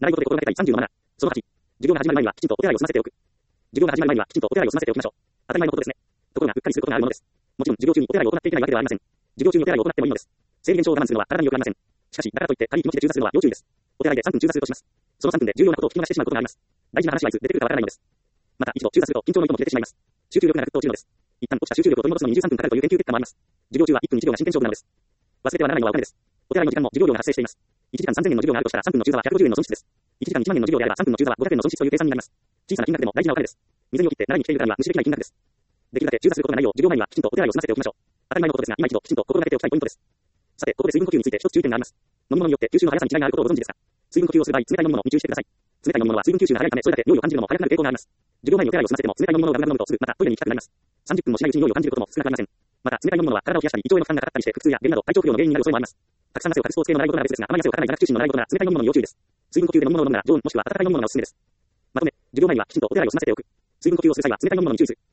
習い事で心がけたい37。その8。授業が始まる前にはきちんとお手洗いを済ませておく。授業が始まる前にはきちんとお手洗いを済ませておきましょう。当たり前のことですね。ところが、うっかりすることがあるものです。もちろん、授業中にお手洗いを行っていけないわけではありません。授業中にお手洗いを行ってもいいのです。生理現象を我慢するのは体に良くありません。しかし、だからといって、体力気持ちで中座するのは要注意です。お手洗いで3分中座するとします。その3分で重要なことを聞き逃してしまうことがあります。大事な話はいつ出てくるかわからないのです。また、一度中座すると緊張の糸も切れてしまいます。集中力がぐっと落ちるのです。一旦落ちた集中力を取り戻すのに23分かかるという研究結果もあります。授業中は1分1秒が真剣勝負なのです。忘れてはならないのはお金です。お手洗いの時間も授業料が発生しています。1時間3000円の授業があるとしたら3分の中座は150円の損失です。1時間1万円の授業であれば3分の中座は500円の損失という計算になります。小さな金額でも大事なお金です。水にを切って習いに来ているからには無視できない金額です。できるだけ中座することがないよう授業前にはきちんとお手洗いを済ませておきましょう。当たり前のことですが、今一度きちんと心がけておきたいポイントです。さて、ここで水分補給について一つ注意点があります。飲み物によって吸収の速さに違いがあることをご存知ですか？水分補給をする場合、冷たい飲み物に注意してください。冷たい飲み物は水分吸収が速いため、それだけ酔いを感じるのも速くなる傾向があります。授業前にお手洗いを済ませても冷たい飲み物をガブガブ飲むとすぐまたトイレに行きたくなります。30分もしないうちに酔いを感じることも少なくありません。また、冷たい飲み物は体を冷やしたり胃腸への負担がかかったりして腹痛や下痢など体調不良の原因になる恐れもあります。たくさん汗をかくスポーツ系の習い事なら別ですが、あまり汗をかかない座学中心の習い事なら冷たい飲み物に要注意です。水分補給で飲み物を飲むなら常温もしくは温かい飲み物がおすすめです。まとめ、授業前にはきちんとお手洗いを済ませておく。水分補給をする際は冷たい飲み物に注意する。